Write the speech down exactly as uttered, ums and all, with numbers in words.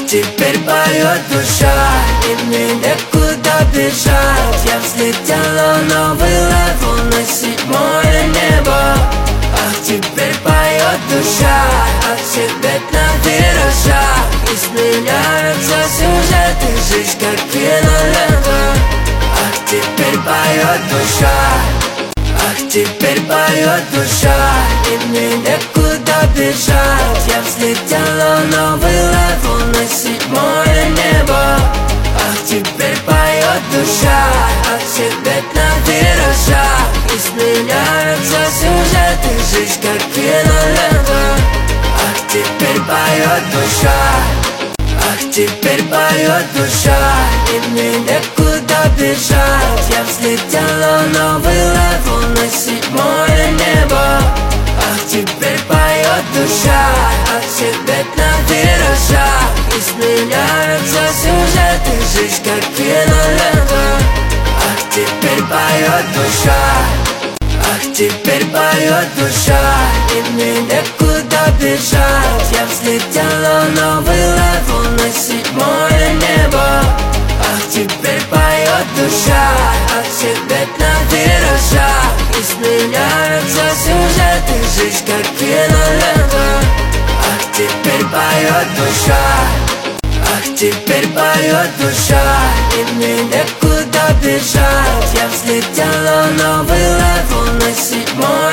теперь поет душа, и мне некуда бежать. Я взлетела на новый левел, на седьмое небо. Ах, теперь поет душа, от себя на виражах. И сменяются сюжеты, жизнь как кинолента. Ах, теперь поет душа, ах, теперь поет душа, и мне некуда бежать. Я взлетела на новый левел, на седьмое небо. Ах, теперь поет душа, от себя на виражах. И сменяются сюжеты, жизнь как кинолента. Ах, теперь поет душа, ах, теперь поет душа, и мне некуда бежать. Я взлетела на новый левел, на седьмое небо. Ах, теперь поет душа, от себя на виражах. И сменяются сюжеты, жизнь как кинолента. Ах, теперь поет душа, ах, теперь поет душа, и мне некуда бежать. Я взлетела на новый левел, на седьмое небо. Ах, теперь поет душа, от себя на виражах. И сменяются сюжеты, жизнь как кинолента. Ах, теперь поет душа, ах, теперь поет душа, и мне некуда бежать. Я взлетела на новый левел, на седьмое